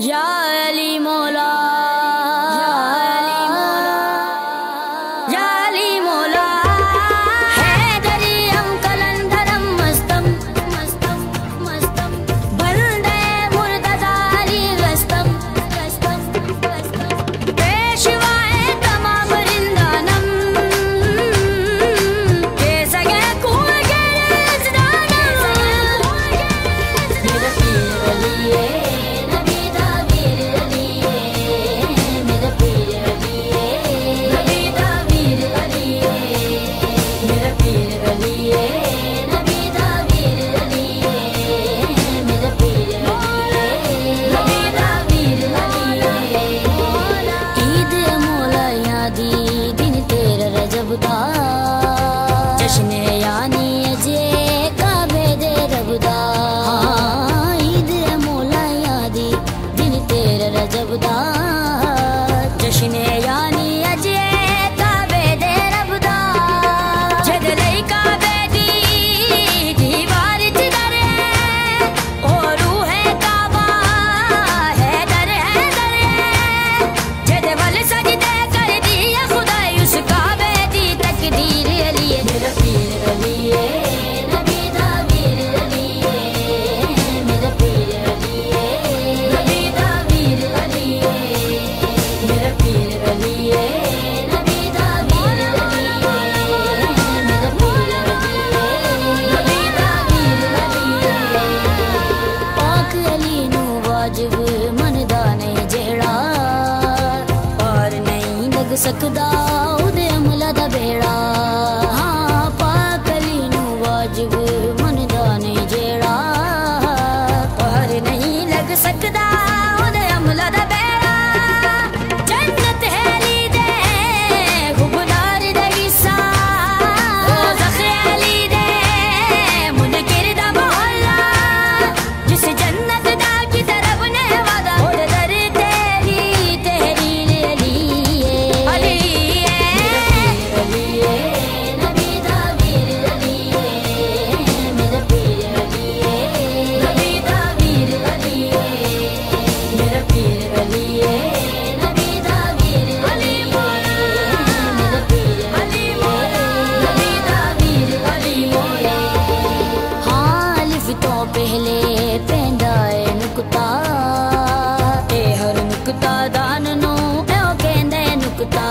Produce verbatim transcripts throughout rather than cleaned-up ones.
या अली मौला, या अली मौला, हैदरियम कलंदरम मस्तम मस्तम मस्तम, बंदे मुर्तज़ाली रस्तम रस्तम रस्तम, पेशवाए तमाम रिंदानम, के सगे कुआं के रिज़दानम, मेरा पीर अली है, नबी दा वीर अली है, मेरा पीर अली है, नबी दा वीर अली है, मेरा पीर अली है, नबी दा वीर अली है, मेरा पीर अली है, नबी दा वीर अली है। ईद मौला यादी दिन तेरा रजब दा, जश्न यानी अजे काबे दे रब दा। हाँ, ईद मौला यादी दिन तेरा रजब दा, जश्न यानी अजे काबे दे रब दा। जद लई काबे दी दीवार च दर है, ओ रूह काबा है दर है दर है। जद वल सजदे कर दिया खुदाई उस काबे दी तकदीर अली है, मेरा पीर अली है, नबी दा वीर अली है, मेरा पीर अली है, नबी दा वीर अली है, मेरा पीर अली है, नबी दा वीर अली है, मेरा पीर अली है, नबी दा वीर अली है। पाक अली नू वाजिब मनदा नहीं जेड़ा, और नहीं लग सकदा उदे अमला दा बेड़ा। हाँ, पाक अली नू वाजिब मनदा नहीं जेड़ा, और नहीं लग सकदा उदे अमला दा बेड़ा। जन्नत है अली दे खुबदार दे विसा, दोज़ख है अली दे मुनकिर दा मोहल्ला। जिस जन्नत दा की तरफ ने वादा, और दर तेरी तहरीर अली है, अली है, अली है, नबी दा वीर अली है, मेरा पीर अली है, नबी दा वीर अली है, मेरा पीर अली है, नबी दा वीर अली मौला, मेरा पीर अली मौला, नबी दा वीर अली मौला। हाँ, अलिफ तो पहले पैंदा है नुक्ता, ए हर नुक्ता दान नो ए ओ कहंदे नुक्ता।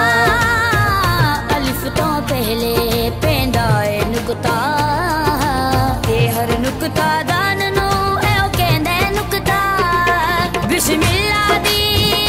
हाँ, अलिफ तो पहले पैंदा है नुक्ता, ए हर नुक्ता दान नो ए ओ कहंदे नुक्ता। बिस्मिल्लाह दी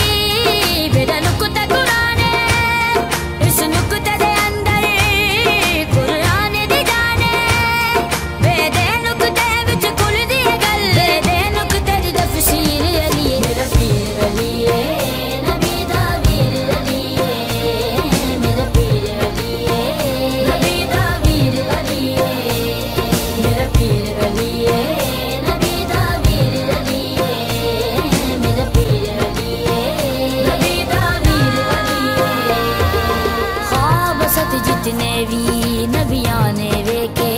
बेदा नुक्ता कुरान है, इस नुक्ते दे अंदर कुरान दी जान है। बेदे नुक्ते विच कुल दी गल, बेदे नुक्ते दी तफसीर अली है, मेरा पीर अली है, नबी दा वीर अली है, मेरा पीर अली है, नबी दा वीर अली है, मेरा पीर अली है, नबी दा वीर अली है, मेरा पीर अली है, नबी दा वीर अली है। ख्वाब सत जितने भी नबियां ने वेखे,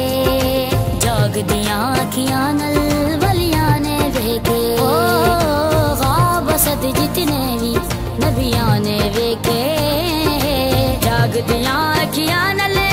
जाग दियां अखियां नल वलियां ने वेखे। ओ ख्वाब सत जितने भी नबियां ने वेखे, जाग दियां अखियां नल